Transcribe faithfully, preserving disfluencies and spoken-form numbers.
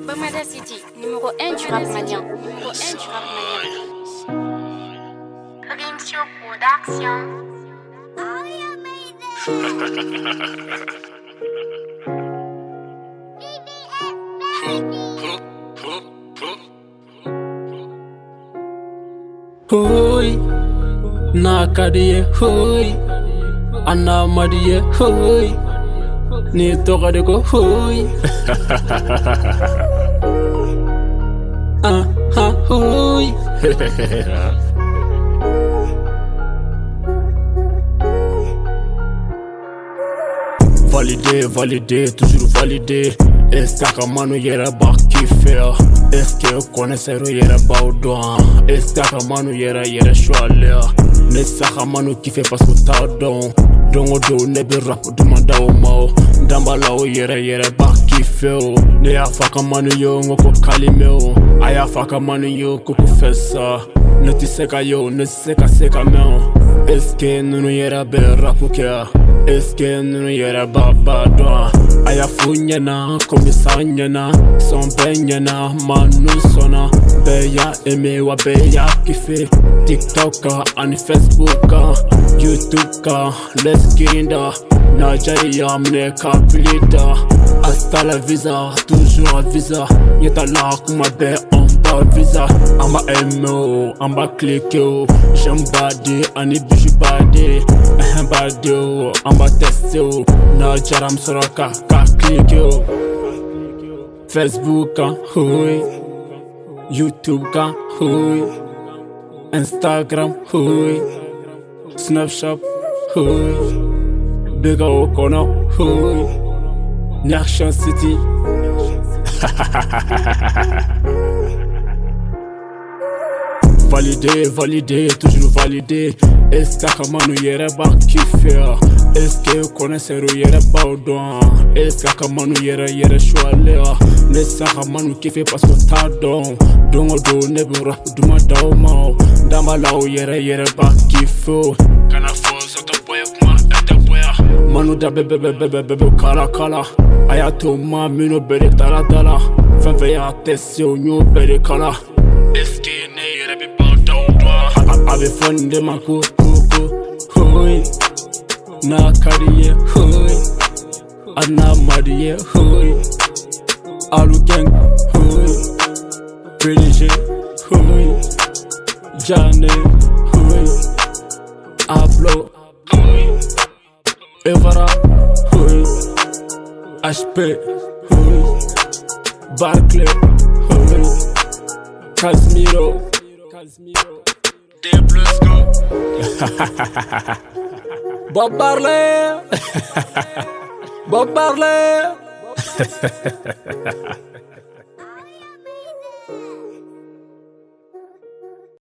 Bamada City, numéro un du rap malien. Numéro un du rap malien. Rimsio Production. Hoy, nakadiye hoy, anamadiye hoy, ni tokade ko hoy. Ah ah hoy. Validé, validé, toujours validé. Est-ce que manu yera ba kiffer? Est-ce que connaisseur yera ba odouan? Est-ce que manu yera yera choaler? Ne saka manu kiffer parce que t'as don. Dongo do ne be rap demanda o mao. Dambala o yera yera ba kiffer. Ne ya faka manu yo ngoko kalime o. Aya faka manu yo koko fessa. Ne ti seka yo, ne seka seka meo. Est-ce que nunu yera be rap kia? Est-ce que nous yera baba doa? Aya funyana, komisanyana, son benyana, manu sona. Beya eme wa beya kife. TikTok and Facebook, YouTube, let's get in da. Nigeria mne kapilita. Hasta la visa, toujours visa. Yeta la kuma be on ba visa. Amba emo, amba clique. J'aime badi, ani biju badi. Ahem badi, amba teste. Nigeria msoraka ka clique. Facebook, hui. YouTube, hui. Instagram, hui. Snapchat, hui. Bega Okono, hui. Nation City. Validé, validé, toujours validé. Est-ce que manu yera ba kiffer? Est-ce que connaisseur yera ba odouan? Est-ce que manu yera yera choaler? Ne saka manu kiffer parce que t'as don. Dongo do ne be rap duma dao mao. Dambala o yera yera ba kiffer. Kana fo soto boya kuma ete boya. Manu da bebe bebe bebe bebe kala kala. Ayato ma mino bere tala tala. Fenfe ya tesi o nyo bere kala. Est-ce que ne yera be ba odouan? Abe fonde ma ko hoy, na kariye hoy, ana mariye hoy, alu gang hoy, P D G hoy, Jane hoy, Ablo hoy, Evara hoy, H P hoy, Barclay hoy, Casimiro, D plus go. Bob Marley. Bob Marley.